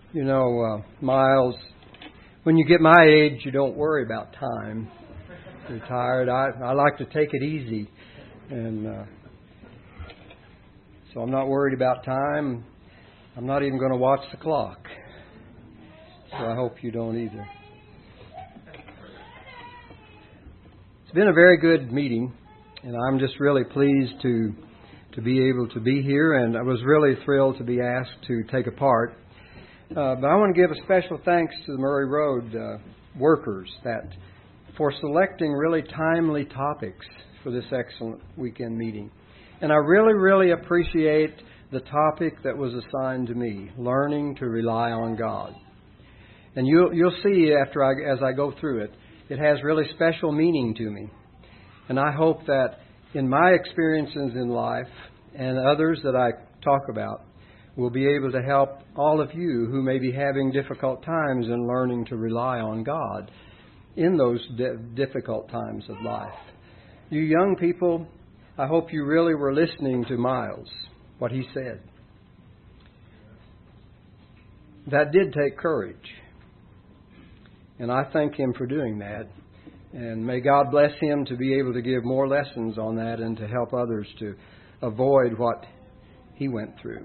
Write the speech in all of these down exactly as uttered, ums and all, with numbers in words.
You know, uh, Miles, when you get my age, you don't worry about time. You're tired. I, I like to take it easy. And uh, so I'm not worried about time. I'm not even going to watch the clock. So I hope you don't either. It's been a very good meeting, and I'm just really pleased to to be able to be here, and I was really thrilled to be asked to take a part. Uh, but I want to give a special thanks to the Murray Road uh, workers that for selecting really timely topics for this excellent weekend meeting. And I really, really appreciate the topic that was assigned to me, learning to rely on God. And you'll, you'll see after I, as I go through it, it has really special meaning to me. And I hope that in my experiences in life and others that I talk about, will be able to help all of you who may be having difficult times in learning to rely on God in those di- difficult times of life. You young people, I hope you really were listening to Miles, what he said. That did take courage. And I thank him for doing that. And may God bless him to be able to give more lessons on that and to help others to avoid what he went through.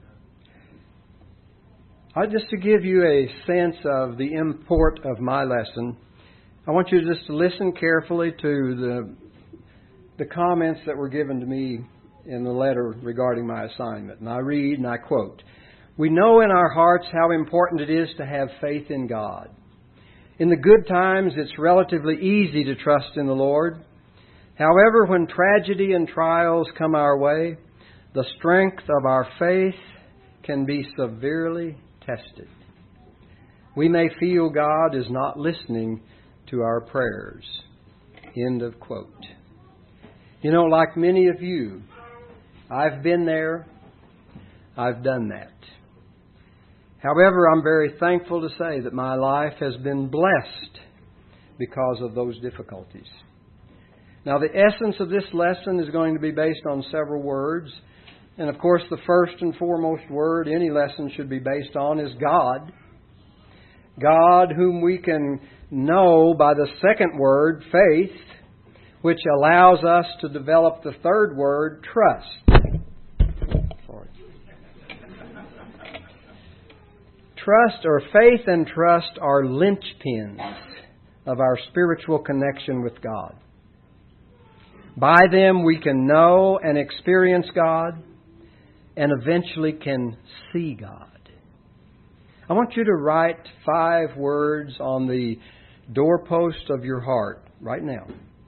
I just to give you a sense of the import of my lesson, I want you just to listen carefully to the the comments that were given to me in the letter regarding my assignment. And I read and I quote, "We know in our hearts how important it is to have faith in God. In the good times, it's relatively easy to trust in the Lord. However, when tragedy and trials come our way, the strength of our faith can be severely tested. We may feel God is not listening to our prayers." End of quote. You know, like many of you, I've been there. I've done that. However, I'm very thankful to say that my life has been blessed because of those difficulties. Now, the essence of this lesson is going to be based on several words. And of course, the first and foremost word any lesson should be based on is God. God, whom we can know by the second word, faith, which allows us to develop the third word, trust. Sorry. Trust or faith and trust are linchpins of our spiritual connection with God. By them we can know and experience God, and eventually can see God. I want you to write five words on the doorpost of your heart right now.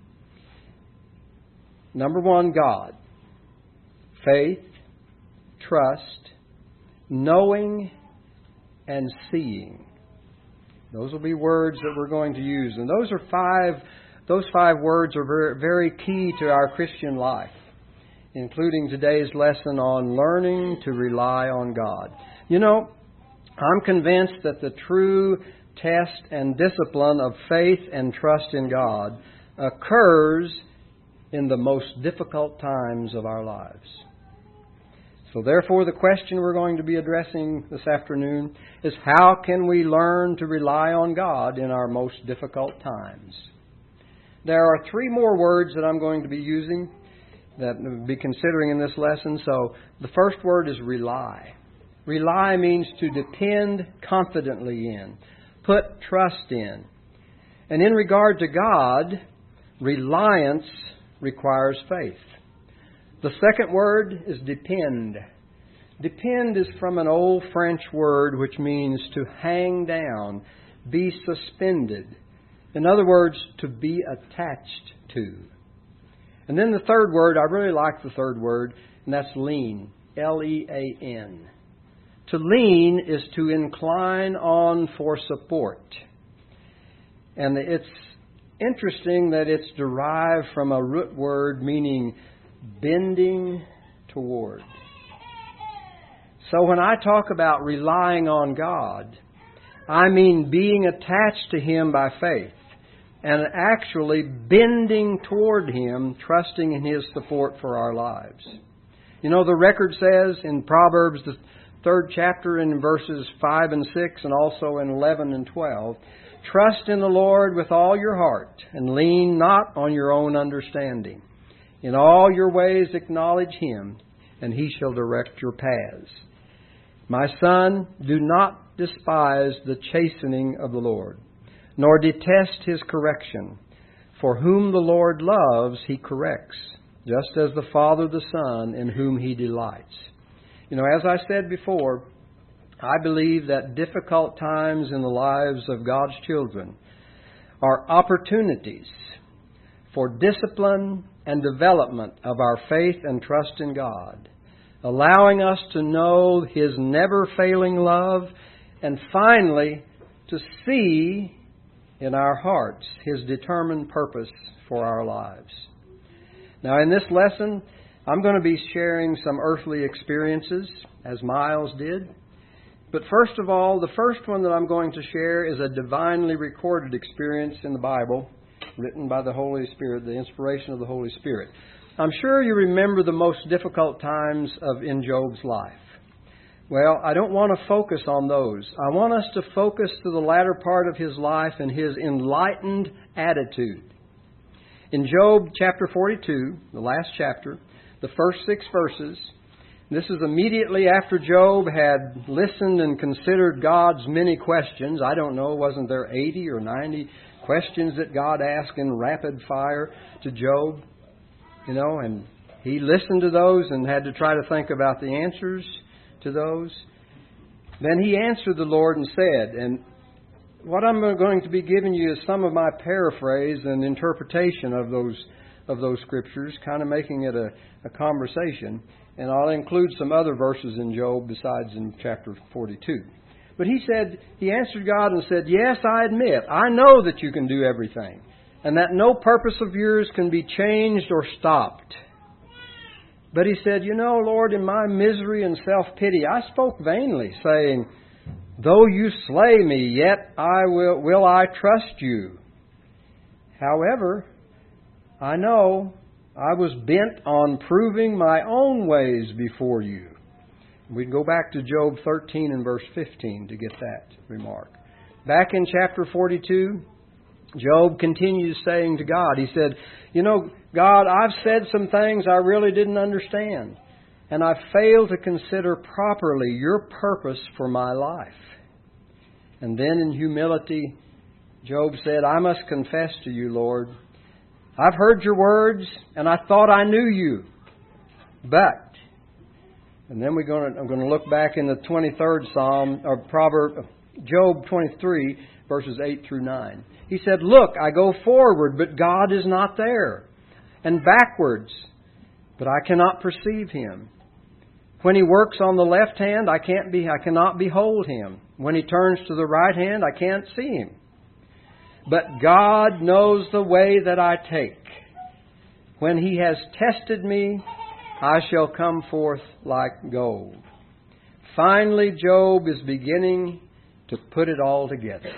Number one, God. Faith, trust, knowing, and seeing. Those will be words that we're going to use. And those are five, those five words are very, very key to our Christian life, including today's lesson on learning to rely on God. You know, I'm convinced that the true test and discipline of faith and trust in God occurs in the most difficult times of our lives. So therefore, the question we're going to be addressing this afternoon is, how can we learn to rely on God in our most difficult times? There are three more words that I'm going to be using that we'll be considering in this lesson. So the first word is rely. Rely means to depend confidently in, put trust in. And in regard to God, reliance requires faith. The second word is depend. Depend is from an old French word which means to hang down, be suspended. In other words, to be attached to. And then the third word, I really like the third word, and that's lean. L E A N. To lean is to incline on for support. And it's interesting that it's derived from a root word meaning bending toward. So when I talk about relying on God, I mean being attached to Him by faith and actually bending toward Him, trusting in His support for our lives. You know, the record says in Proverbs, the third chapter in verses five and six, and also in eleven and twelve. Trust in the Lord with all your heart, and lean not on your own understanding. In all your ways acknowledge Him, and He shall direct your paths. My son, do not despise the chastening of the Lord, nor detest His correction. For whom the Lord loves, He corrects, just as the Father the Son, in whom He delights. You know, as I said before, I believe that difficult times in the lives of God's children are opportunities for discipline and development of our faith and trust in God, allowing us to know His never-failing love, and finally to see in our hearts His determined purpose for our lives. Now, in this lesson, I'm going to be sharing some earthly experiences, as Miles did. But first of all, the first one that I'm going to share is a divinely recorded experience in the Bible, written by the Holy Spirit, the inspiration of the Holy Spirit. I'm sure you remember the most difficult times of in Job's life. Well, I don't want to focus on those. I want us to focus to the latter part of his life and his enlightened attitude. In Job chapter forty-two, the last chapter, the first six verses, this is immediately after Job had listened and considered God's many questions. I don't know, wasn't there eighty or ninety questions that God asked in rapid fire to Job? You know, and he listened to those and had to try to think about the answers to those. Then he answered the Lord and said, and what I'm going to be giving you is some of my paraphrase and interpretation of those of those scriptures, kind of making it a, a conversation. And I'll include some other verses in Job besides in chapter forty-two. But he said, he answered God and said, yes, I admit, I know that you can do everything, and that no purpose of yours can be changed or stopped. But he said, you know, Lord, in my misery and self-pity, I spoke vainly, saying, though you slay me, yet I will, will I trust you. However, I know I was bent on proving my own ways before you. We go back to Job thirteen and verse fifteen to get that remark. Back in chapter forty-two, Job continues saying to God, he said, you know, God, I've said some things I really didn't understand, and I've failed to consider properly your purpose for my life. And then in humility, Job said, I must confess to you, Lord, I've heard your words, and I thought I knew you. But, and then we're going to, I'm going to look back in the twenty-third Psalm, or Proverb, Job twenty-three, verses eight through nine. He said, look, I go forward, but God is not there, and backwards, but I cannot perceive Him. When He works on the left hand, I can't be, I cannot behold Him. When He turns to the right hand, I can't see Him. But God knows the way that I take. When He has tested me, I shall come forth like gold. Finally, Job is beginning to put it all together.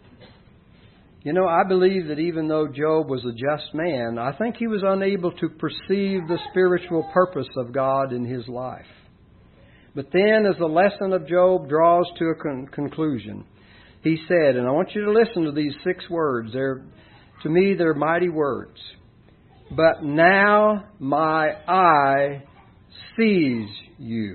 You know, I believe that even though Job was a just man, I think he was unable to perceive the spiritual purpose of God in his life. But then, as the lesson of Job draws to a con- conclusion, he said, and I want you to listen to these six words. They're, to me, they're mighty words. But now my eye sees you.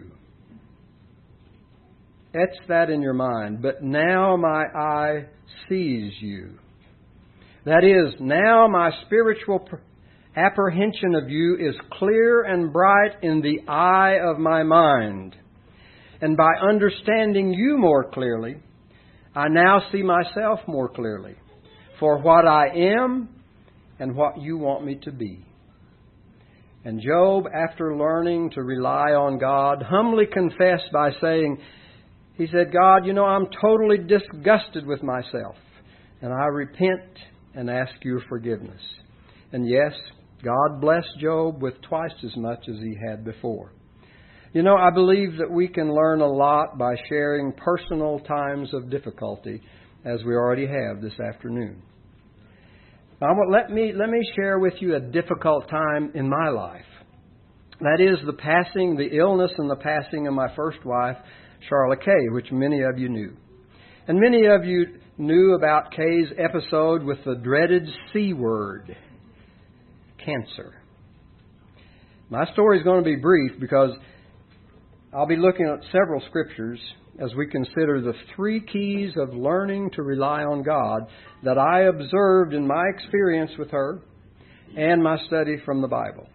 Etch that in your mind. But now my eye sees you. That is, now my spiritual apprehension of you is clear and bright in the eye of my mind. And by understanding you more clearly, I now see myself more clearly for what I am and what you want me to be. And Job, after learning to rely on God, humbly confessed by saying, he said, God, you know, I'm totally disgusted with myself, and I repent and ask your forgiveness. And yes, God blessed Job with twice as much as he had before. You know, I believe that we can learn a lot by sharing personal times of difficulty, as we already have this afternoon. Now, let me, let me share with you a difficult time in my life. That is the passing, the illness and the passing of my first wife, Charlotte Kay, which many of you knew. And many of you knew about Kay's episode with the dreaded C word, cancer. My story is going to be brief because I'll be looking at several scriptures as we consider the three keys of learning to rely on God that I observed in my experience with her and my study from the Bible.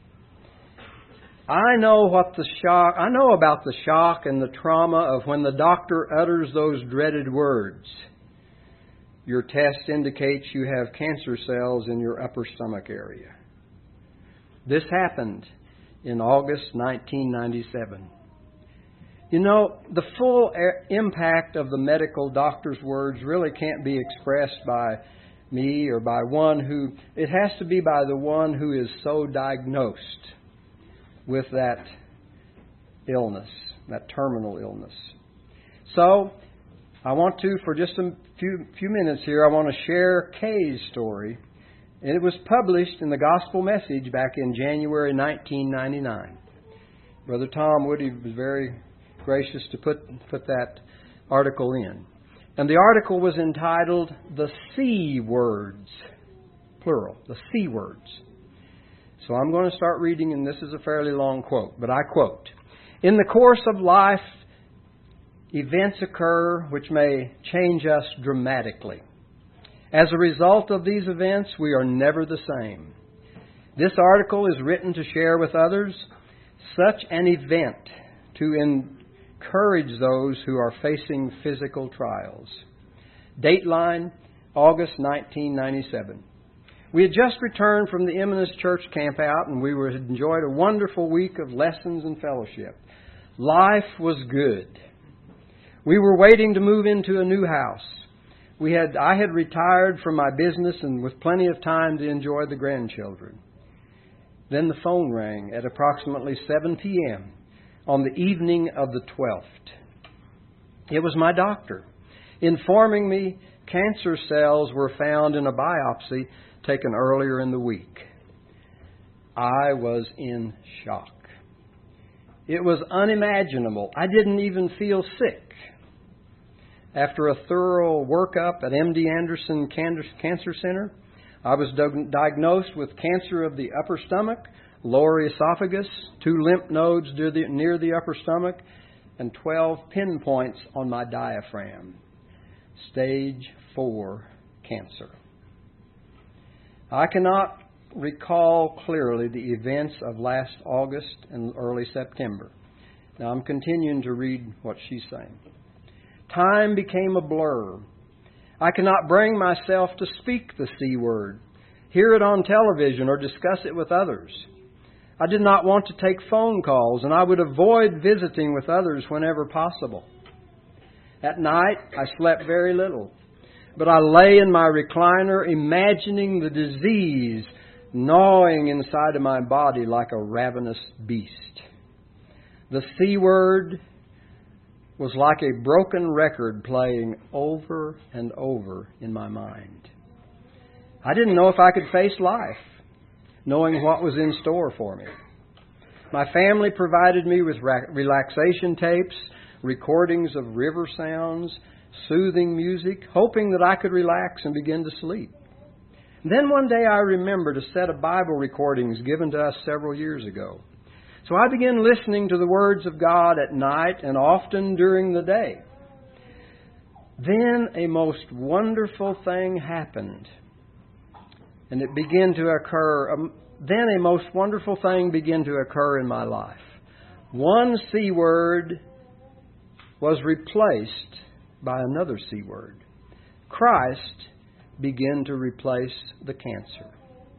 I know what the shock, I know about the shock and the trauma of when the doctor utters those dreaded words. Your test indicates you have cancer cells in your upper stomach area. This happened in August nineteen ninety-seven. You know, the full impact of the medical doctor's words really can't be expressed by me or by one who, it has to be by the one who is so diagnosed with that illness, that terminal illness. So, I want to, for just a few, few minutes here, I want to share Kay's story. And it was published in the Gospel Message back in January nineteen ninety-nine. Brother Tom Woody was very gracious to put, put that article in. And the article was entitled, The C Words, plural, the C Words. So I'm going to start reading, and this is a fairly long quote, but I quote, "In the course of life, events occur which may change us dramatically. As a result of these events, we are never the same. This article is written to share with others such an event to encourage those who are facing physical trials." Dateline, August nineteen ninety-seven. We had just returned from the Eminence Church campout, and we were, had enjoyed a wonderful week of lessons and fellowship. Life was good. We were waiting to move into a new house. We had I had retired from my business and with plenty of time to enjoy the grandchildren. Then the phone rang at approximately seven p.m. on the evening of the twelfth. It was my doctor, informing me cancer cells were found in a biopsy taken earlier in the week. I was in shock. It was unimaginable. I didn't even feel sick. After a thorough workup at M D Anderson Cancer Center, I was diagnosed with cancer of the upper stomach, lower esophagus, two lymph nodes near the, near the upper stomach, and twelve pinpoints on my diaphragm. Stage four cancer. I cannot recall clearly the events of last August and early September. Now I'm continuing to read what she's saying. Time became a blur. I cannot bring myself to speak the C word, hear it on television, or discuss it with others. I did not want to take phone calls, and I would avoid visiting with others whenever possible. At night, I slept very little, but I lay in my recliner imagining the disease gnawing inside of my body like a ravenous beast. The C word was like a broken record playing over and over in my mind. I didn't know if I could face life, knowing what was in store for me. My family provided me with relaxation tapes, recordings of river sounds, soothing music, hoping that I could relax and begin to sleep. Then one day I remembered a set of Bible recordings given to us several years ago. So I began listening to the words of God at night and often during the day. Then a most wonderful thing happened. And it began to occur. Um, then a most wonderful thing began to occur in my life. One C word was replaced by another C word. Christ began to replace the cancer.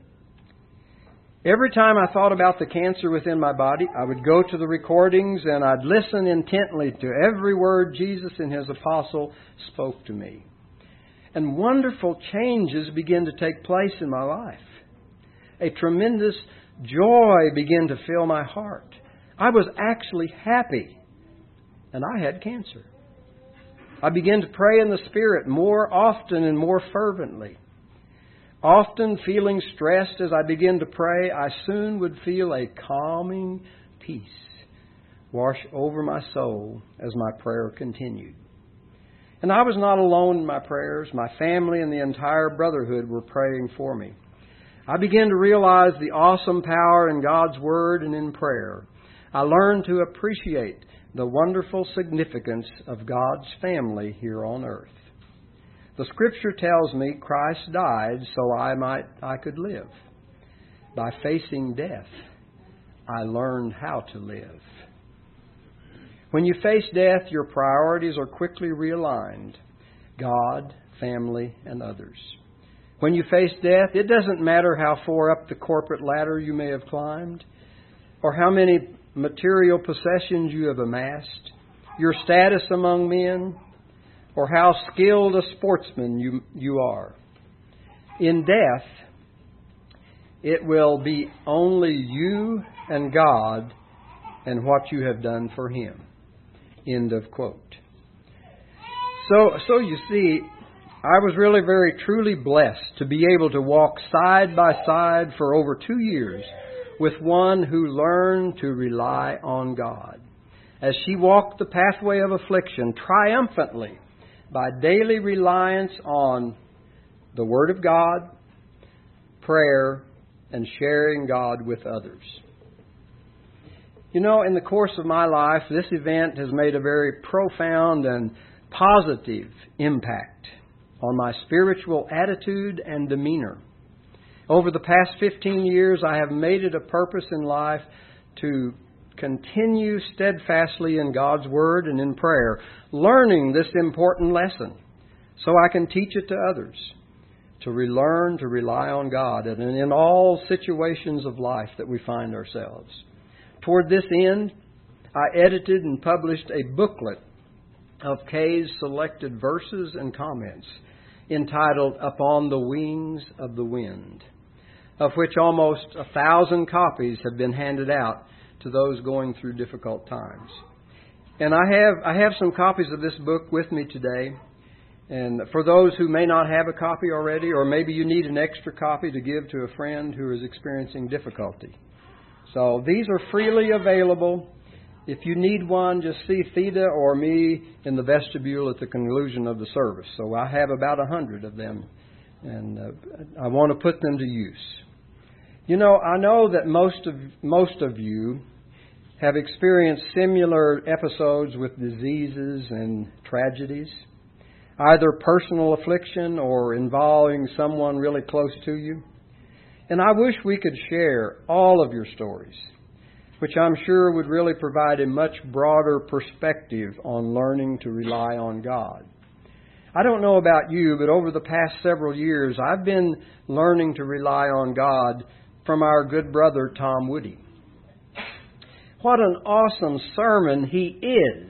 Every time I thought about the cancer within my body, I would go to the recordings and I'd listen intently to every word Jesus and His apostle spoke to me. And wonderful changes began to take place in my life. A tremendous joy began to fill my heart. I was actually happy, and I had cancer. I began to pray in the Spirit more often and more fervently. Often feeling stressed as I began to pray, I soon would feel a calming peace, wash over my soul as my prayer continued. And I was not alone in my prayers. My family and the entire brotherhood were praying for me. I began to realize the awesome power in God's Word and in prayer. I learned to appreciate the wonderful significance of God's family here on earth. The Scripture tells me Christ died so I might I could live. By facing death, I learned how to live. When you face death, your priorities are quickly realigned: God, family, and others. When you face death, it doesn't matter how far up the corporate ladder you may have climbed, or how many material possessions you have amassed, your status among men, or how skilled a sportsman you, you are. In death, it will be only you and God and what you have done for Him. End of quote. So, so you see, I was really very truly blessed to be able to walk side by side for over two years with one who learned to rely on God, as she walked the pathway of affliction triumphantly by daily reliance on the Word of God, prayer, and sharing God with others. You know, in the course of my life, this event has made a very profound and positive impact on my spiritual attitude and demeanor. Over the past fifteen years, I have made it a purpose in life to continue steadfastly in God's Word and in prayer, learning this important lesson so I can teach it to others, to relearn to rely on God and in all situations of life that we find ourselves. Toward this end, I edited and published a booklet of Kay's selected verses and comments entitled Upon the Wings of the Wind, of which almost a thousand copies have been handed out to those going through difficult times. And I have I have some copies of this book with me today. And for those who may not have a copy already, or maybe you need an extra copy to give to a friend who is experiencing difficulty. So these are freely available. If you need one, just see Theda or me in the vestibule at the conclusion of the service. So I have about a hundred of them, and uh, I want to put them to use. You know, I know that most of most of you have experienced similar episodes with diseases and tragedies, either personal affliction or involving someone really close to you. And I wish we could share all of your stories, which I'm sure would really provide a much broader perspective on learning to rely on God. I don't know about you, but over the past several years, I've been learning to rely on God from our good brother, Tom Woody. What an awesome sermon he is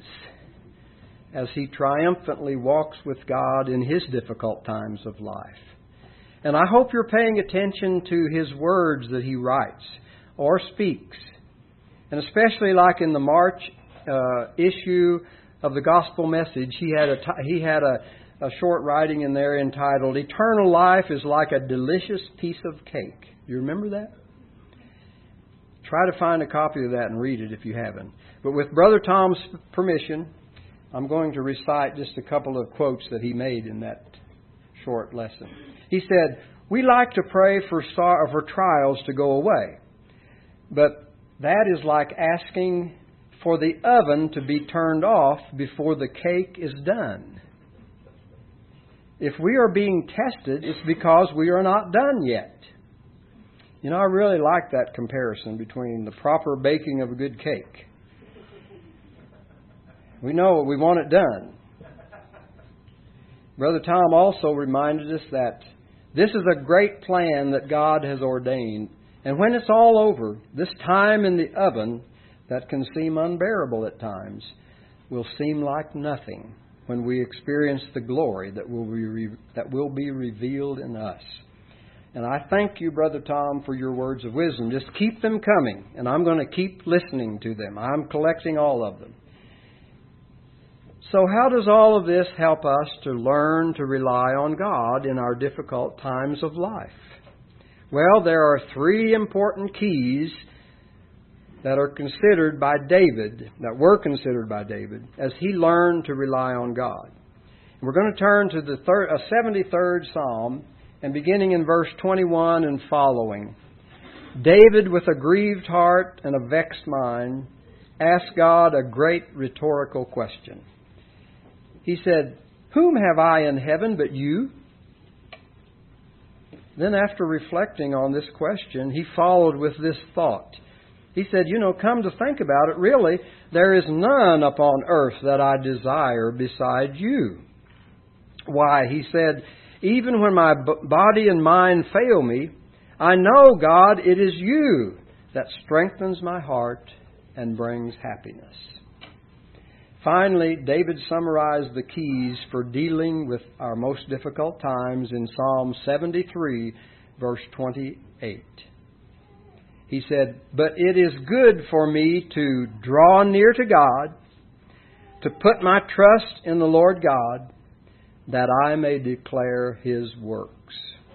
as he triumphantly walks with God in his difficult times of life. And I hope you're paying attention to his words that he writes or speaks. And especially like in the March uh, issue of the Gospel Message, he had a t- he had a, a short writing in there entitled, "Eternal life is like a delicious piece of cake." You remember that? Try to find a copy of that and read it if you haven't. But with Brother Tom's permission, I'm going to recite just a couple of quotes that he made in that short lesson. He said, "We like to pray for sor- for trials to go away, but that is like asking for the oven to be turned off before the cake is done. If we are being tested, it's because we are not done yet." You know, I really like that comparison between the proper baking of a good cake. We know we want it done. Brother Tom also reminded us that this is a great plan that God has ordained. And when it's all over, this time in the oven that can seem unbearable at times will seem like nothing when we experience the glory that will be re- that will be revealed in us. And I thank you, Brother Tom, for your words of wisdom. Just keep them coming, and I'm going to keep listening to them. I'm collecting all of them. So how does all of this help us to learn to rely on God in our difficult times of life? Well, there are three important keys that are considered by David, that were considered by David, as he learned to rely on God. We're going to turn to the third, uh, seventy-third Psalm, and beginning in verse twenty-one and following. David, with a grieved heart and a vexed mind, asked God a great rhetorical question. He said, "Whom have I in heaven but you?" Then after reflecting on this question, he followed with this thought. He said, you know, come to think about it, really, there is none upon earth that I desire beside you. Why, he said, even when my b- body and mind fail me, I know, God, it is you that strengthens my heart and brings happiness. Finally, David summarized the keys for dealing with our most difficult times in Psalm seventy-three, verse twenty-eight. He said, "But it is good for me to draw near to God, to put my trust in the Lord God, that I may declare His works."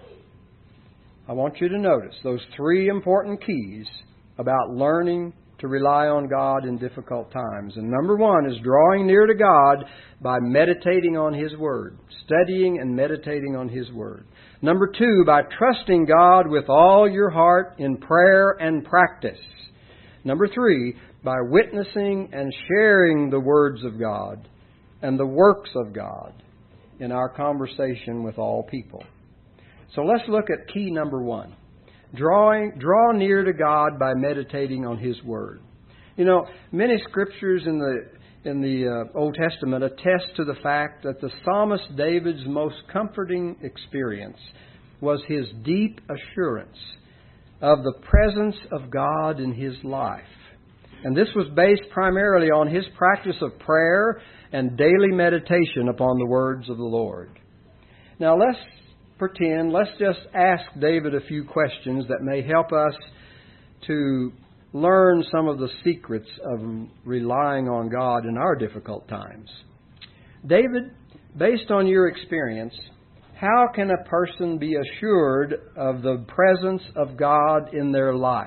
I want you to notice those three important keys about learning to rely on God in difficult times. And number one is drawing near to God by meditating on His Word, studying and meditating on His Word. Number two, by trusting God with all your heart in prayer and practice. Number three, by witnessing and sharing the words of God and the works of God in our conversation with all people. So let's look at key number one. Drawing, draw near to God by meditating on His Word. You know, many scriptures in the in the uh, Old Testament attest to the fact that the psalmist David's most comforting experience was his deep assurance of the presence of God in his life. And this was based primarily on his practice of prayer and daily meditation upon the words of the Lord. Now let's pretend, let's just ask David a few questions that may help us to learn some of the secrets of relying on God in our difficult times. David, based on your experience, how can a person be assured of the presence of God in their life?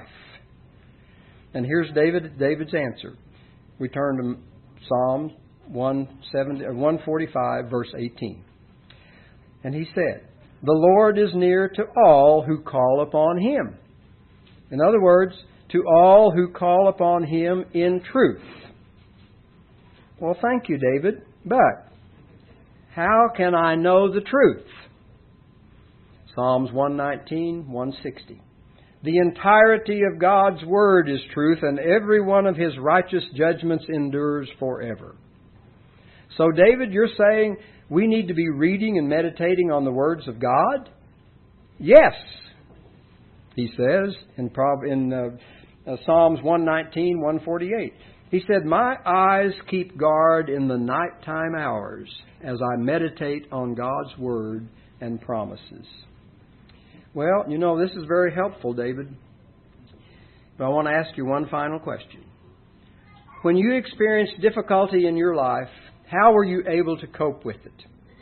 And here's David, David's answer. We turn to Psalm one forty-five, verse eighteen. And he said, "The Lord is near to all who call upon Him." In other words, to all who call upon Him in truth. Well, thank you, David, but how can I know the truth? Psalms one nineteen, one sixty. The entirety of God's Word is truth, and every one of His righteous judgments endures forever. So, David, you're saying we need to be reading and meditating on the words of God? Yes, he says in, in uh, uh, Psalms one nineteen, one forty-eight. He said, "My eyes keep guard in the nighttime hours as I meditate on God's Word and promises." Well, you know, this is very helpful, David. But I want to ask you one final question. When you experienced difficulty in your life, how were you able to cope with it?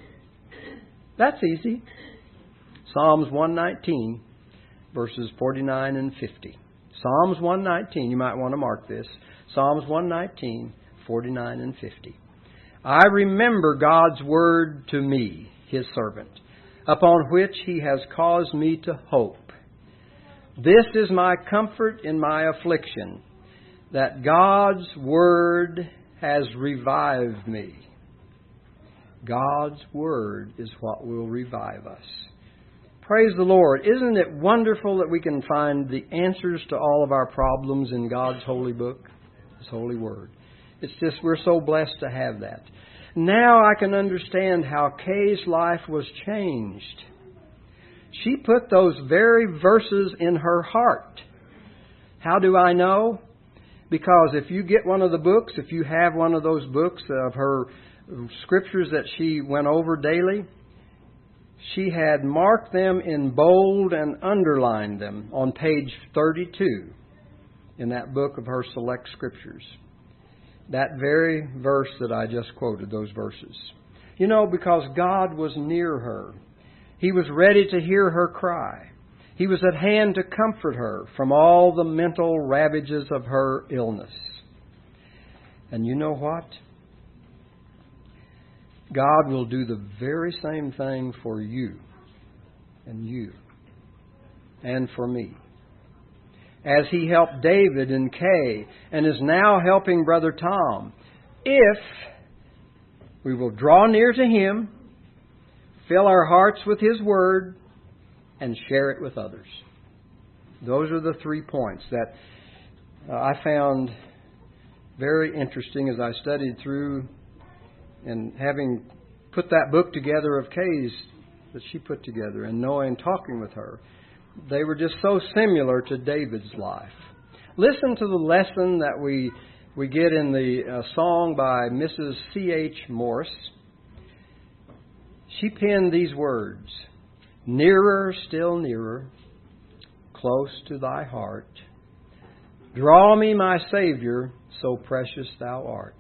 That's easy. Psalms one nineteen, verses forty-nine and fifty. Psalms one nineteen, you might want to mark this. Psalms one nineteen, forty-nine and fifty. "I remember God's word to me, His servant, upon which He has caused me to hope. This is my comfort in my affliction, that God's word has revived me." God's Word is what will revive us. Praise the Lord. Isn't it wonderful that we can find the answers to all of our problems in God's holy book, His holy Word? It's just, we're so blessed to have that. Now I can understand how Kay's life was changed. She put those very verses in her heart. How do I know? Because if you get one of the books, if you have one of those books of her scriptures that she went over daily, she had marked them in bold and underlined them on page thirty-two in that book of her select scriptures. That very verse that I just quoted, those verses. You know, because God was near her. He was ready to hear her cry. He was at hand to comfort her from all the mental ravages of her illness. And you know what? God will do the very same thing for you and you and for me. As He helped David and Kay and is now helping Brother Tom, if we will draw near to Him, fill our hearts with His Word, and share it with others. Those are the three points that uh, I found very interesting as I studied through and having put that book together of Kay's that she put together and knowing, talking with her. They were just so similar to David's life. Listen to the lesson that we we get in the uh, song by Missus C H Morse. She penned these words: "Nearer, still nearer, close to Thy heart. Draw me, my Savior, so precious Thou art.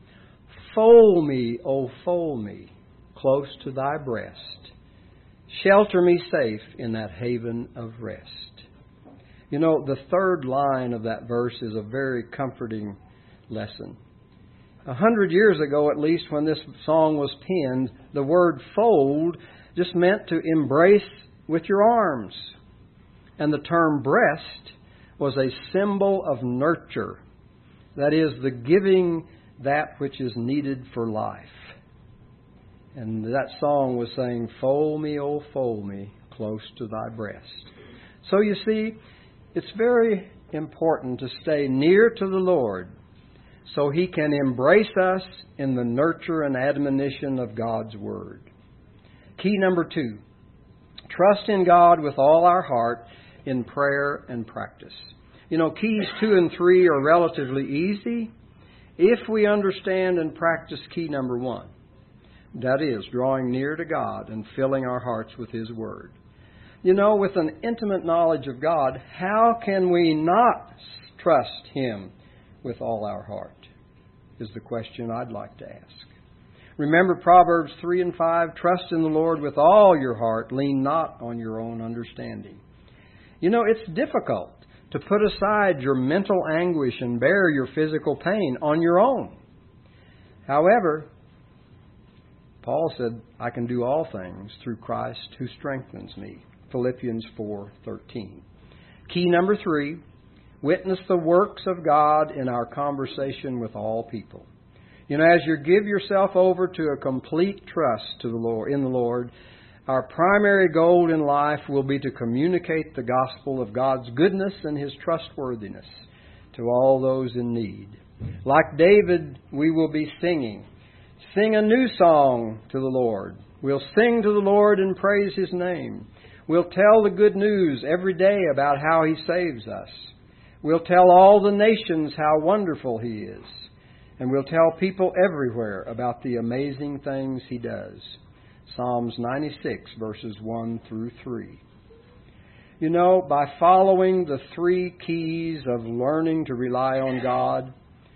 Fold me, oh fold me, close to Thy breast. Shelter me safe in that haven of rest." You know, the third line of that verse is a very comforting lesson. A hundred years ago, at least, when this song was penned, the word fold just meant to embrace with your arms. And the term breast was a symbol of nurture. That is, the giving that which is needed for life. And that song was saying, "Fold me, oh fold me, close to Thy breast." So you see, it's very important to stay near to the Lord so He can embrace us in the nurture and admonition of God's Word. Key number two, trust in God with all our heart in prayer and practice. You know, keys two and three are relatively easy if we understand and practice key number one. That is, drawing near to God and filling our hearts with His Word. You know, with an intimate knowledge of God, how can we not trust Him with all our heart? Is the question I'd like to ask. Remember Proverbs three and five, "Trust in the Lord with all your heart, lean not on your own understanding." You know, it's difficult to put aside your mental anguish and bear your physical pain on your own. However, Paul said, "I can do all things through Christ who strengthens me." Philippians four thirteen. Key number three, witness the works of God in our conversation with all people. You know, as you give yourself over to a complete trust to the Lord, in the Lord, our primary goal in life will be to communicate the gospel of God's goodness and His trustworthiness to all those in need. Like David, we will be singing. Sing a new song to the Lord. We'll sing to the Lord and praise His name. We'll tell the good news every day about how He saves us. We'll tell all the nations how wonderful He is. And we'll tell people everywhere about the amazing things He does. Psalms ninety-six, verses one through three. You know, by following the three keys of learning to rely on God,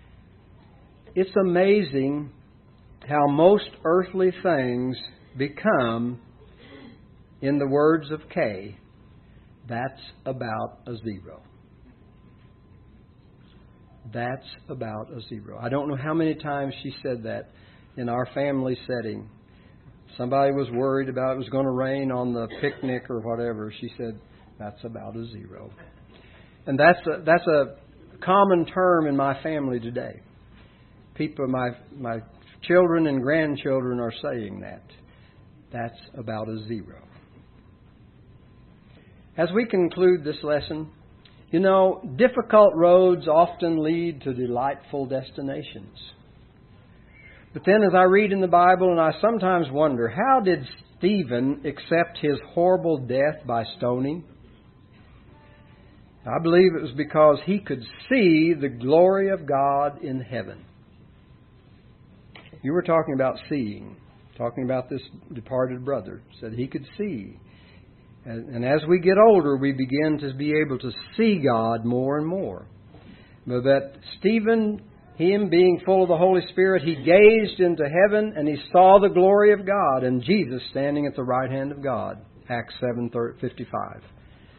it's amazing how most earthly things become, in the words of Kay, that's about a zero. That's about a zero. I don't know how many times she said that in our family setting. Somebody was worried about it was going to rain on the picnic or whatever. She said, "That's about a zero." And that's a, that's a common term in my family today. People, my my children and grandchildren are saying that. That's about a zero. As we conclude this lesson, you know, difficult roads often lead to delightful destinations. But then as I read in the Bible, and I sometimes wonder, how did Stephen accept his horrible death by stoning? I believe it was because he could see the glory of God in heaven. You were talking about seeing, talking about this departed brother. Said he could see. And, and as we get older, we begin to be able to see God more and more. But that Stephen, him being full of the Holy Spirit, he gazed into heaven and he saw the glory of God and Jesus standing at the right hand of God. Acts seven fifty-five.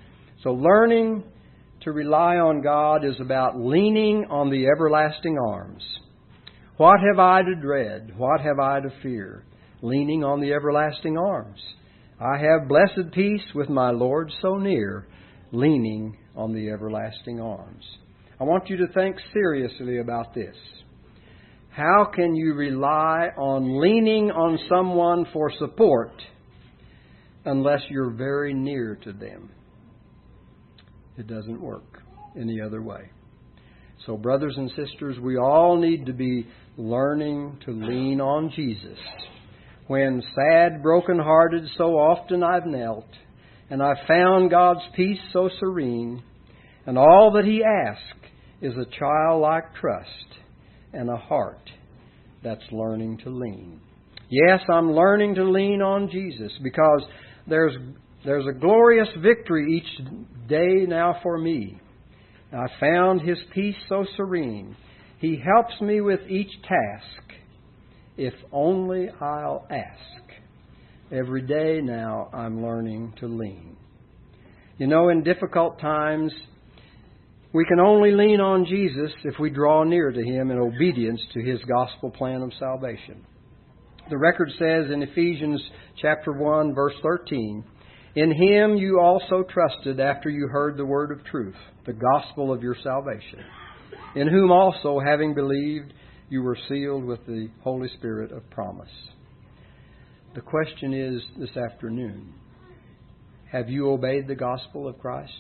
So learning to rely on God is about leaning on the everlasting arms. What have I to dread? What have I to fear? Leaning on the everlasting arms. I have blessed peace with my Lord so near, leaning on the everlasting arms. I want you to think seriously about this. How can you rely on leaning on someone for support unless you're very near to them? It doesn't work any other way. So, brothers and sisters, we all need to be learning to lean on Jesus. When sad, broken-hearted, so often I've knelt, and I've found God's peace so serene, and all that He asks is a childlike trust and a heart that's learning to lean. Yes, I'm learning to lean on Jesus because there's there's a glorious victory each day now for me. I found His peace so serene. He helps me with each task, if only I'll ask. Every day now I'm learning to lean. You know, in difficult times, we can only lean on Jesus if we draw near to Him in obedience to His gospel plan of salvation. The record says in Ephesians chapter one, verse thirteen, "In Him you also trusted after you heard the word of truth, the gospel of your salvation, in whom also, having believed, you were sealed with the Holy Spirit of promise." The question is this afternoon, have you obeyed the gospel of Christ?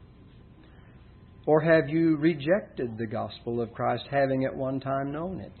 Or have you rejected the gospel of Christ, having at one time known it?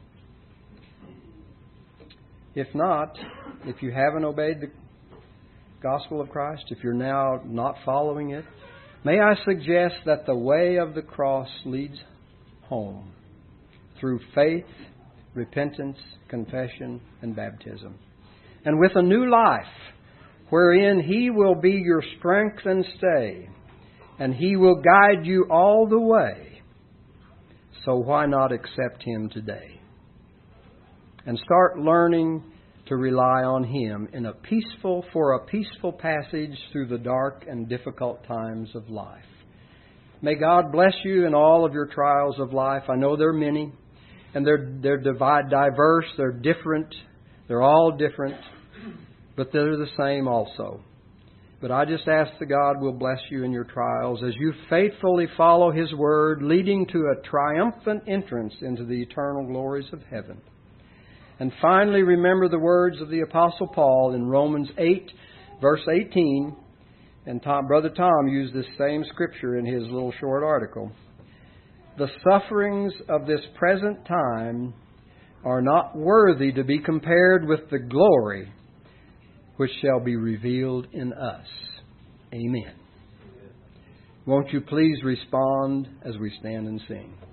If not, if you haven't obeyed the gospel of Christ, if you're now not following it, may I suggest that the way of the cross leads home through faith, repentance, confession, and baptism. And with a new life, wherein He will be your strength and stay, and He will guide you all the way. So why not accept Him today? And start learning to rely on Him in a peaceful, for a peaceful passage through the dark and difficult times of life. May God bless you in all of your trials of life. I know there are many, and they're they're divide, diverse, they're different, they're all different, but they're the same also. But I just ask that God will bless you in your trials as you faithfully follow His Word, leading to a triumphant entrance into the eternal glories of heaven. And finally, remember the words of the Apostle Paul in Romans eight, verse eighteen. And Tom, Brother Tom used this same scripture in his little short article. "The sufferings of this present time are not worthy to be compared with the glory which shall be revealed in us." Amen. Won't you please respond as we stand and sing?